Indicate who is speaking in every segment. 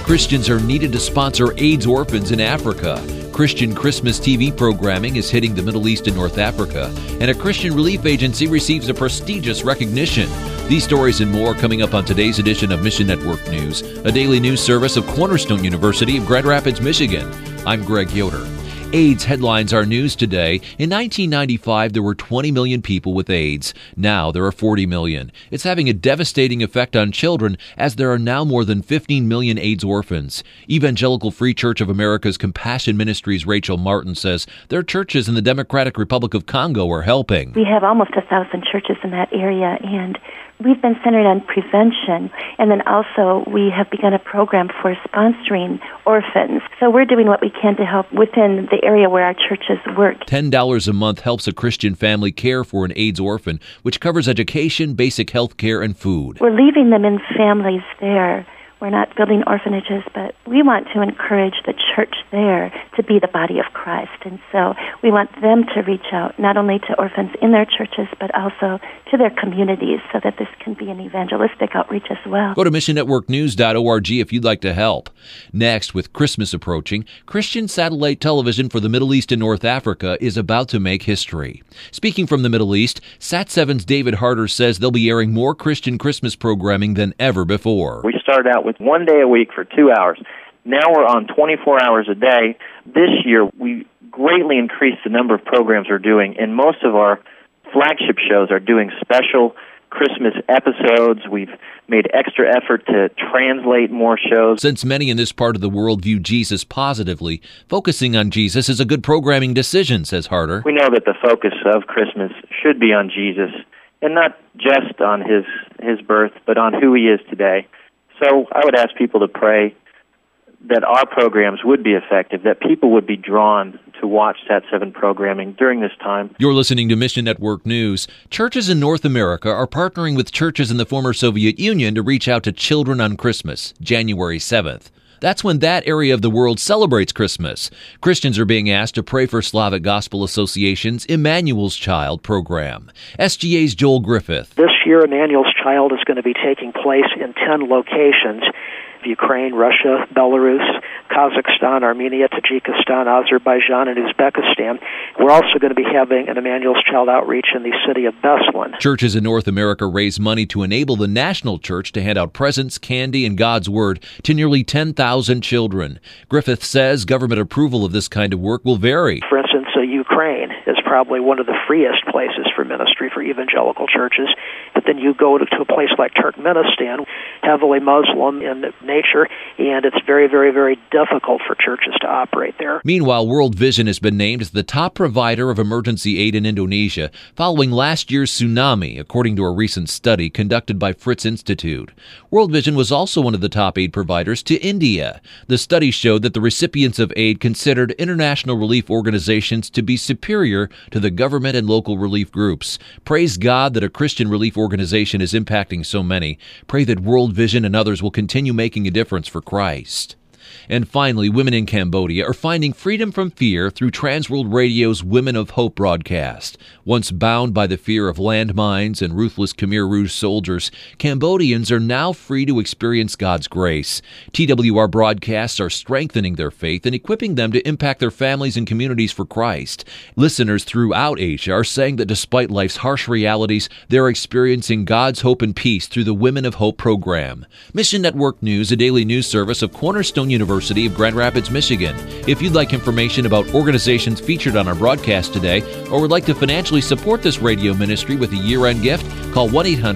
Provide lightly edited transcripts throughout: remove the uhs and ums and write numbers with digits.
Speaker 1: Christians are needed to sponsor AIDS orphans in Africa. Christian Christmas TV programming is hitting the Middle East and North Africa, and a Christian relief agency receives a prestigious recognition. These stories and more coming up on today's edition of Mission Network News, a daily news service of Cornerstone University of Grand Rapids, Michigan. I'm Greg Yoder. AIDS headlines our news today. In 1995, there were 20 million people with AIDS. Now there are 40 million. It's having a devastating effect on children, as there are now more than 15 million AIDS orphans. Evangelical Free Church of America's Compassion Ministries' Rachel Martin says their churches in the Democratic Republic of Congo are helping.
Speaker 2: We have almost 1,000 churches in that area, and we've been centered on prevention, and then also we have begun a program for sponsoring orphans. So we're doing what we can to help within the area where our churches work.
Speaker 1: $10 a month helps a Christian family care for an AIDS orphan, which covers education, basic health care, and food.
Speaker 2: We're leaving them in families there. We're not building orphanages, but we want to encourage the church there to be the body of Christ. And so we want them to reach out not only to orphans in their churches, but also to their communities so that this can be an evangelistic outreach as well.
Speaker 1: Go to missionnetworknews.org if you'd like to help. Next, with Christmas approaching, Christian satellite television for the Middle East and North Africa is about to make history. Speaking from the Middle East, Sat7's David Harder says they'll be airing more Christian Christmas programming than ever before.
Speaker 3: We started out with 1 day a week for 2 hours. Now we're on 24 hours a day. This year, we greatly increased the number of programs we're doing, and most of our flagship shows are doing special Christmas episodes. We've made extra effort to translate more shows.
Speaker 1: Since many in this part of the world view Jesus positively, focusing on Jesus is a good programming decision, says Harder.
Speaker 3: We know that the focus of Christmas should be on Jesus, and not just on his birth, but on who he is today. So I would ask people to pray that our programs would be effective, that people would be drawn to watch Sat7 programming during this time.
Speaker 1: You're listening to Mission Network News. Churches in North America are partnering with churches in the former Soviet Union to reach out to children on Christmas, January 7th. That's when that area of the world celebrates Christmas. Christians are being asked to pray for Slavic Gospel Association's Emmanuel's Child program. SGA's Joel Griffith.
Speaker 4: This year, Emmanuel's Child is going to be taking place in 10 locations: Ukraine, Russia, Belarus, Kazakhstan, Armenia, Tajikistan, Azerbaijan, and Uzbekistan. We're also going to be having an Emmanuel's Child outreach in the city of Beslan.
Speaker 1: Churches in North America raise money to enable the national church to hand out presents, candy, and God's Word to nearly 10,000 children. Griffith says government approval of this kind of work will vary.
Speaker 4: For instance, Ukraine is probably one of the freest places for ministry for evangelical churches. But then you go to a place like Turkmenistan, heavily Muslim in nature, and it's very, very, very difficult for churches to operate there.
Speaker 1: Meanwhile, World Vision has been named as the top provider of emergency aid in Indonesia following last year's tsunami, according to a recent study conducted by Fritz Institute. World Vision was also one of the top aid providers to India. The study showed that the recipients of aid considered international relief organizations to be superior to the government and local relief groups. Praise God that a Christian relief organization is impacting so many. Pray that World Vision and others will continue making a difference for Christ. And finally, women in Cambodia are finding freedom from fear through Transworld Radio's Women of Hope broadcast. Once bound by the fear of landmines and ruthless Khmer Rouge soldiers, Cambodians are now free to experience God's grace. TWR broadcasts are strengthening their faith and equipping them to impact their families and communities for Christ. Listeners throughout Asia are saying that despite life's harsh realities, they're experiencing God's hope and peace through the Women of Hope program. Mission Network News, a daily news service of Cornerstone University of Grand Rapids, Michigan. If you'd like information about organizations featured on our broadcast today, or would like to financially support this radio ministry with a year-end gift, call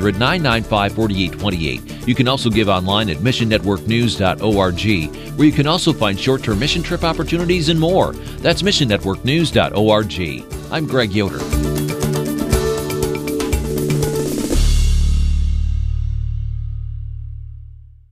Speaker 1: 1-800-995-4828. You can also give online at missionnetworknews.org, where you can also find short-term mission trip opportunities and more. That's missionnetworknews.org. I'm Greg Yoder.